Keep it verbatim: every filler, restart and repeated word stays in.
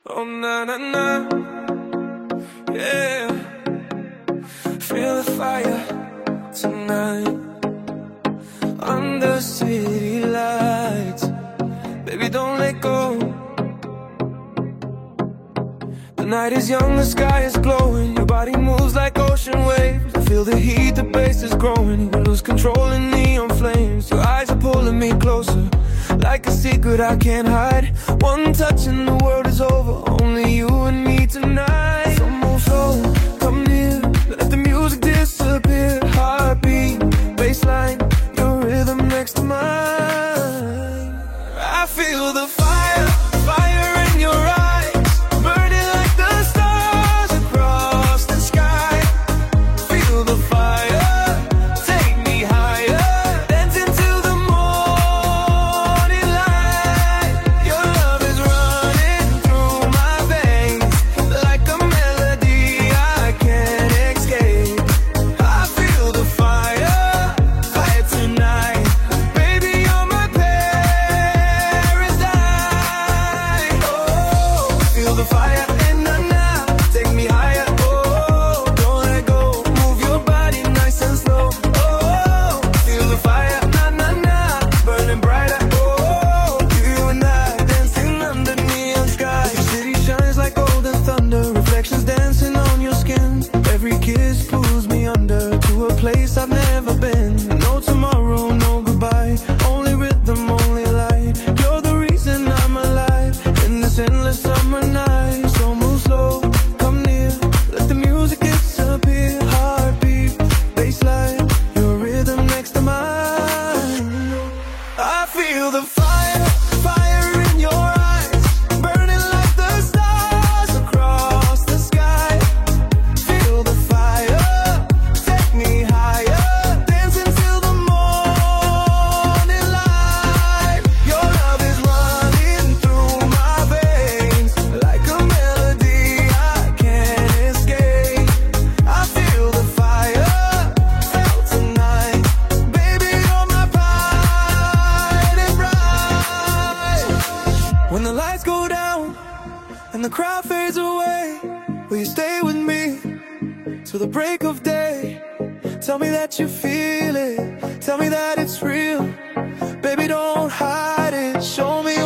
Oh na na na, yeah. Feel the fire tonight under city lights. Baby, don't let go. The night is young, the sky is glowing. Your body moves like ocean waves. I feel the heat, the bass is growing. We lose control in neon flames. Your eyes are pulling me closer, like a secret I can't hide. One touch and the world is over. Only you and me tonight. So move slow, come near. Let the music disappear. Heartbeat, baseline, your rhythm next to mine. I feel the fire, fire in your eyes, burning like the stars across the sky. Feel the fire, take me higher, dancing to the morning light. Your love is running through my veins, like a melody I can't escape. I feel the fire, fire tonight. Baby, you're my paradise. Oh, feel the fire, and now, now, take me higher. Oh, don't let go, move your body nice and slow. Oh, feel the fire, na na na, burning brighter. Oh, you and I dancing under neon skies. The city shines like golden thunder, reflections dancing on your skin. Every kiss pulls me under to a place I've never been. No tomorrow, no goodbye, only rhythm, only light. You're the reason I'm alive in this endless summer night. So move slow, come near, let the music disappear. Heartbeat, baseline, your rhythm next to mine. I feel the fire, fire in your eyes, burning like the stars across the sky. Feel the fire, take me higher, dancing till the morning light. Your love is running through my veins, like a melody I can't escape. I feel the fire, felt tonight. Baby, you're my pride and pride. When the lights go down and the crowd fades away, will you stay with me till the break of day? Tell me that you feel it, tell me that it's real. Baby, don't hide it, show me